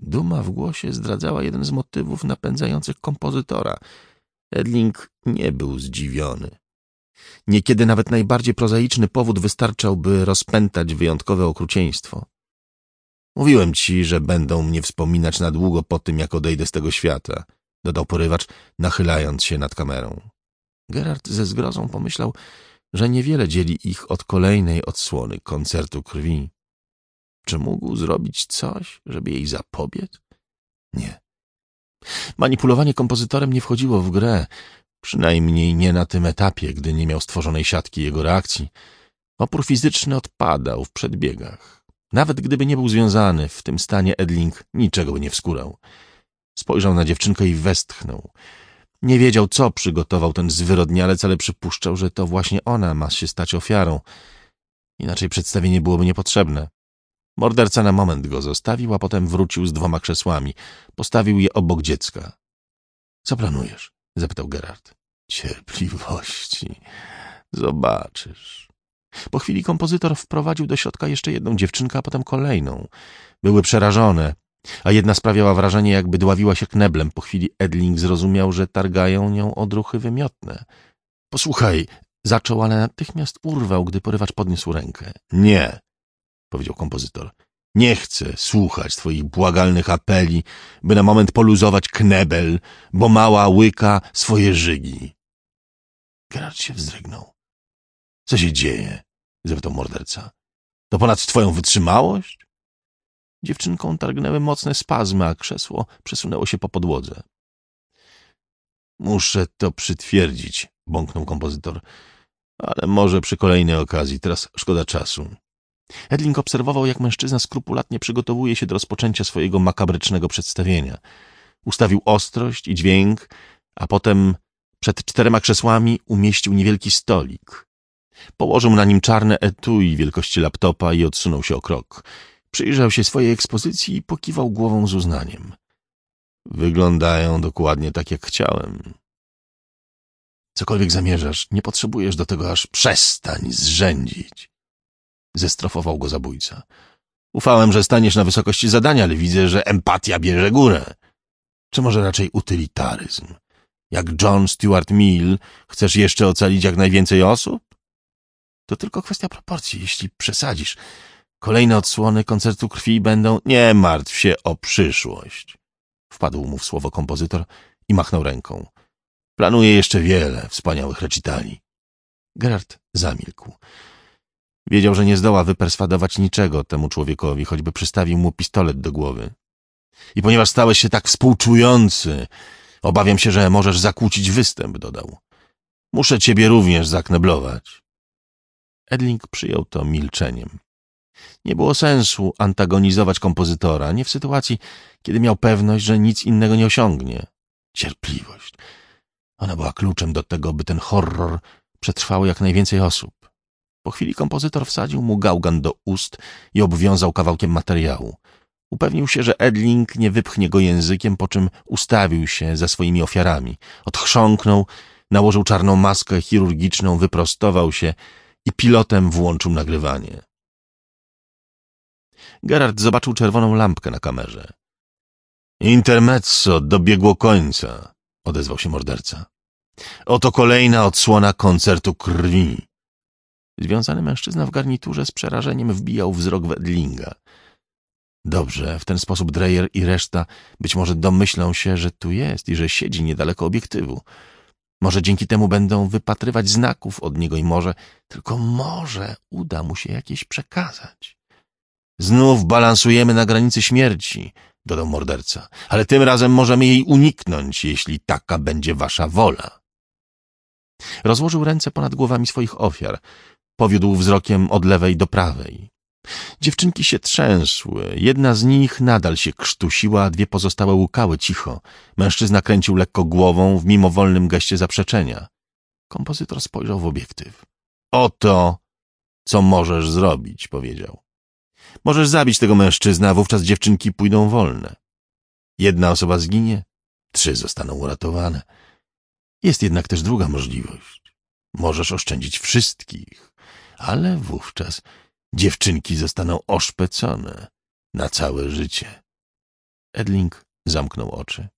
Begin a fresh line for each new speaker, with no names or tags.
Duma w głosie zdradzała jeden z motywów napędzających kompozytora. Edling nie był zdziwiony. Niekiedy nawet najbardziej prozaiczny powód wystarczał, by rozpętać wyjątkowe okrucieństwo. Mówiłem ci, że będą mnie wspominać na długo po tym, jak odejdę z tego świata, dodał porywacz, nachylając się nad kamerą. Geralt ze zgrozą pomyślał, że niewiele dzieli ich od kolejnej odsłony koncertu krwi. Czy mógł zrobić coś, żeby jej zapobiec? Nie. Manipulowanie kompozytorem nie wchodziło w grę, przynajmniej nie na tym etapie, gdy nie miał stworzonej siatki jego reakcji. Opór fizyczny odpadał w przedbiegach. Nawet gdyby nie był związany, w tym stanie Edling niczego by nie wskórał. Spojrzał na dziewczynkę i westchnął. Nie wiedział, co przygotował ten zwyrodnialec, ale przypuszczał, że to właśnie ona ma się stać ofiarą. Inaczej przedstawienie byłoby niepotrzebne. Morderca na moment go zostawił, a potem wrócił z 2 krzesłami. Postawił je obok dziecka. — Co planujesz? — zapytał Geralt. — Cierpliwości. Zobaczysz. Po chwili kompozytor wprowadził do środka jeszcze jedną dziewczynkę, a potem kolejną. Były przerażone, a jedna sprawiała wrażenie, jakby dławiła się kneblem. Po chwili Edling zrozumiał, że targają nią odruchy wymiotne. — Posłuchaj — zaczął, ale natychmiast urwał, gdy porywacz podniósł rękę. — Nie — powiedział kompozytor. — Nie chcę słuchać twoich błagalnych apeli, by na moment poluzować knebel, bo mała łyka swoje żygi. Geralt się wzdrygnął. — Co się dzieje? — zapytał morderca. — To ponad twoją wytrzymałość? Dziewczynką targnęły mocne spazmy, a krzesło przesunęło się po podłodze. — Muszę to przytwierdzić — bąknął kompozytor. — Ale może przy kolejnej okazji, teraz szkoda czasu. Edling obserwował, jak mężczyzna skrupulatnie przygotowuje się do rozpoczęcia swojego makabrycznego przedstawienia. Ustawił ostrość i dźwięk, a potem przed 4 krzesłami umieścił niewielki stolik. Położył na nim czarne etui wielkości laptopa i odsunął się o krok. Przyjrzał się swojej ekspozycji i pokiwał głową z uznaniem. Wyglądają dokładnie tak, jak chciałem. Cokolwiek zamierzasz, nie potrzebujesz do tego aż przestań zrzędzić. Zestrofował go zabójca. Ufałem, że staniesz na wysokości zadania, ale widzę, że empatia bierze górę. Czy może raczej utylitaryzm? Jak John Stuart Mill chcesz jeszcze ocalić jak najwięcej osób? To tylko kwestia proporcji, jeśli przesadzisz. Kolejne odsłony koncertu krwi będą... Nie martw się o przyszłość. Wpadł mu w słowo kompozytor i machnął ręką. Planuję jeszcze wiele wspaniałych recitali. Geralt zamilkł. Wiedział, że nie zdoła wyperswadować niczego temu człowiekowi, choćby przystawił mu pistolet do głowy. I ponieważ stałeś się tak współczujący, obawiam się, że możesz zakłócić występ, dodał. Muszę ciebie również zakneblować. Edling przyjął to milczeniem. Nie było sensu antagonizować kompozytora, nie w sytuacji, kiedy miał pewność, że nic innego nie osiągnie. Cierpliwość. Ona była kluczem do tego, by ten horror przetrwało jak najwięcej osób. Po chwili kompozytor wsadził mu gałgan do ust i obwiązał kawałkiem materiału. Upewnił się, że Edling nie wypchnie go językiem, po czym ustawił się za swoimi ofiarami. Odchrząknął, nałożył czarną maskę chirurgiczną, wyprostował się i pilotem włączył nagrywanie. Geralt zobaczył czerwoną lampkę na kamerze. Intermezzo dobiegło końca, odezwał się morderca. Oto kolejna odsłona koncertu krwi. Związany mężczyzna w garniturze z przerażeniem wbijał wzrok w Edlinga. Dobrze, w ten sposób Dreyer i reszta być może domyślą się, że tu jest i że siedzi niedaleko obiektywu. Może dzięki temu będą wypatrywać znaków od niego i może, tylko może uda mu się jakieś przekazać. Znów balansujemy na granicy śmierci, dodał morderca, ale tym razem możemy jej uniknąć, jeśli taka będzie wasza wola. Rozłożył ręce ponad głowami swoich ofiar. Powiódł wzrokiem od lewej do prawej. Dziewczynki się trzęsły. Jedna z nich nadal się krztusiła, a 2 pozostałe łukały cicho. Mężczyzna kręcił lekko głową w mimowolnym geście zaprzeczenia. Kompozytor spojrzał w obiektyw. Oto, co możesz zrobić, powiedział. Możesz zabić tego mężczyznę, a wówczas dziewczynki pójdą wolne. 1 osoba zginie, 3 zostaną uratowane. Jest jednak też druga możliwość. Możesz oszczędzić wszystkich, ale wówczas dziewczynki zostaną oszpecone na całe życie. Edling zamknął oczy.